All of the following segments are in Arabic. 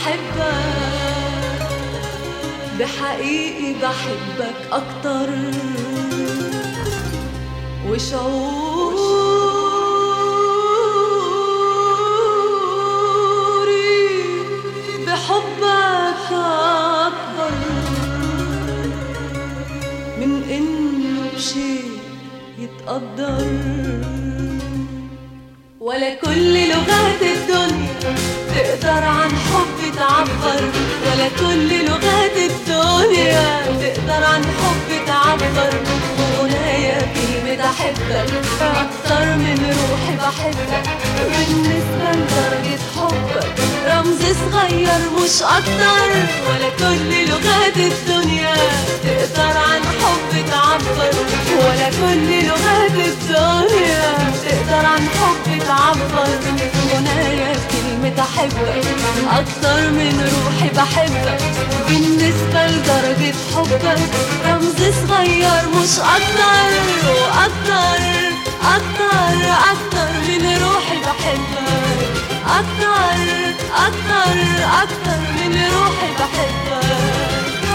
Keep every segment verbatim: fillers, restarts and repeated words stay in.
بحبك، بحقيقي بحبك أكتر، وشعوري بحبك أكبر من إنه بشي يتقدر. ولا كل لغات الدنيا تقدر عن حبي تعبر، ولا كل لغات الدنيا تقدر عن حبي تعبر. وغنايا كلمة أحبك أكتر من روحي بحبك، بالنسبة لدرجة حبك رمز صغير مش أكتر. ولا كل لغات الدنيا تقدر عن حبي تعبر، ولا كل لغات الدنيا تقدر عن حبي تعبر. غنايا كلمة أحبك أكتر من روحي بحبك، بالنسبة لدرجة حبك رمز صغير مش أكتر. وأكتر أكتر أكتر من روحي بحبك، أكتر أكتر أكتر من روحي بحبك.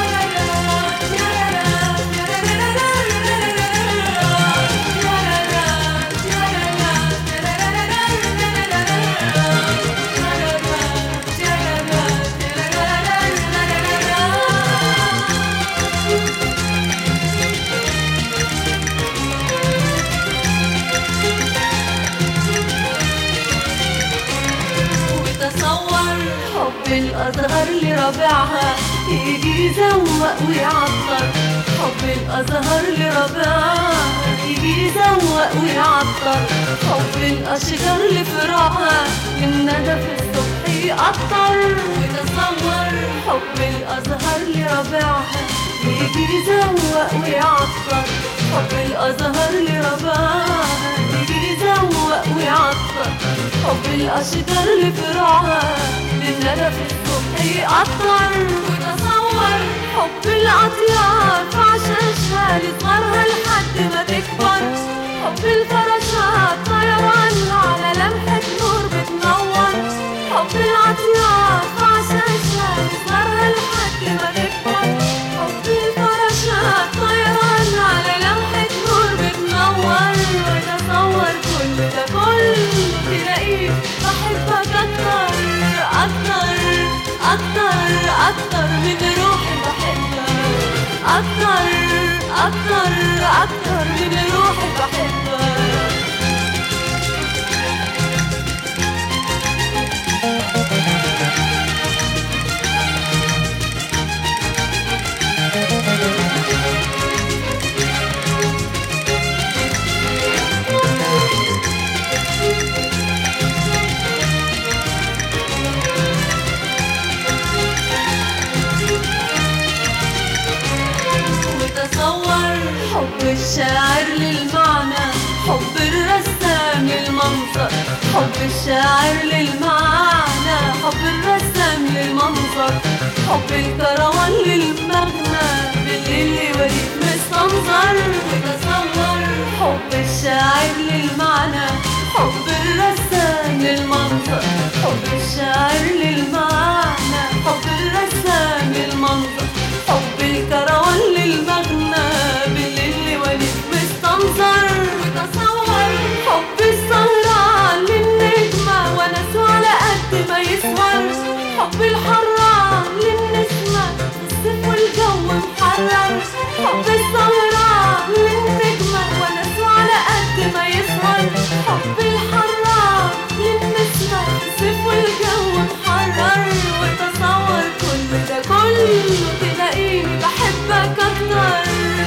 الأزهر لربيعها يجي يزوق ويعطر، حب الأزهر لربيعها يجي يزوق ويعطر. حب الأشجار لفراعها من ندى في الصبح يقطر. وتصور حب الأزهر لربيعها يجي يزوق ويعطر، حب الأزهر لربيعها يجي يزوق ويعطر. حب الأشجار لفراعها من ندى في الصبح يقطر. وتصور حب الأطيار في عشاشها لصغرها لحد ما تكبر. حب الفراشات طيران على لمحة نور بتنور. حب الأطيار في عشاشها لصغرها لحد ما تكبر. حب الفراشات طيران على لمحة نور بتنور. وتصور كل ده كله تلاقيه بحبك أكتر أكتر أكتر أكتر من روحي بحبك، أكتر أكتر أكتر من روحي بحبك. حب الشاعر للمعنى، حب الرسام للمنظر. حب الشاعر للمعنى، حب الرسام للمنظر. حب الكروان للمغنى بالليل يوريك مستنظر. وتصور حب الشاعر للمعنى، حب الرسام للمنظر. حب الشاعر للمعنى، حب الرسام للمنظر. حب الكروان للمغنى بالليل يوريك مستنظر. وتصور حب السهران للنجمة ونسه على قد ما يسهر. حب الحران للنسمة الصيف والجو محرر. حب السهران للنجمة ونسه على قد ما يسهر. حب الحران للنسمة الصيف والجو محرر. وتصور كل ده كله تلاقيني بحبك أكتر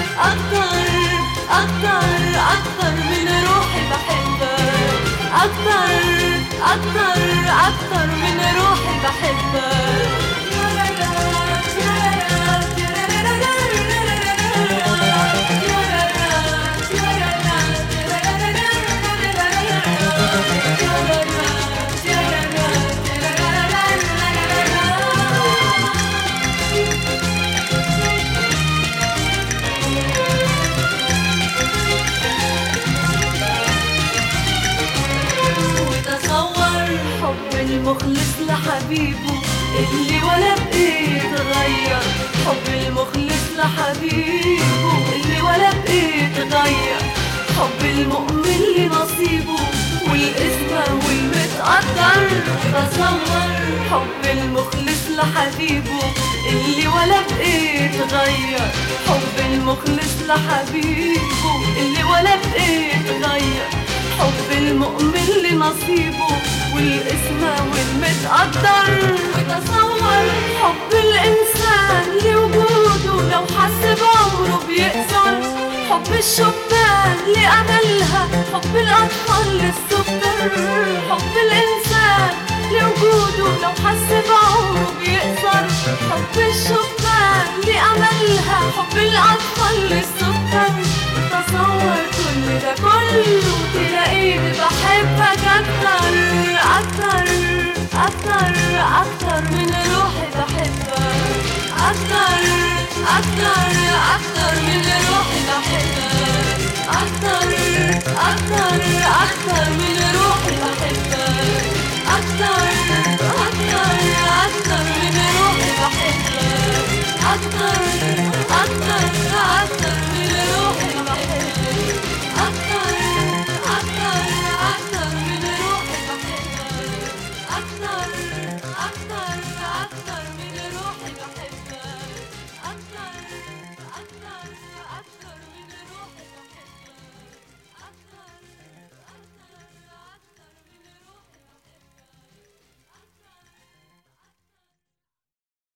أكتر أكتر أكتر من روحي بحبك، أكتر أكتر أكتر من روحي بحبك. المخلص لحبيبه اللي ولا بإيد غير، حب المخلص لحبيبه اللي ولا بإيد غير، حب المؤمن لنصيبه والاسمة والمتقدر. تصور حب المخلص لحبيبه اللي ولا بإيد غير، حب المخلص لحبيبه اللي ولا بإيد غير، حب المؤمن لنصيبه والاسمة والمتقدر. وتصور حب الإنسان لوجوده لو حس بعمره بيقصر، حب الشبان لأملها، حب الأطفال للسكر، حب الإنسان لوجوده لو حس بعمره بيقصر، حب الشبان لأملها، حب الأطفال للسكر. تصور كل ده كله تلاقيني بحبك أكتر أكتر أكتر أكتر من روحي بحبك، أكتر أكتر أكتر من روحي بحبك، أكتر أكتر أكتر من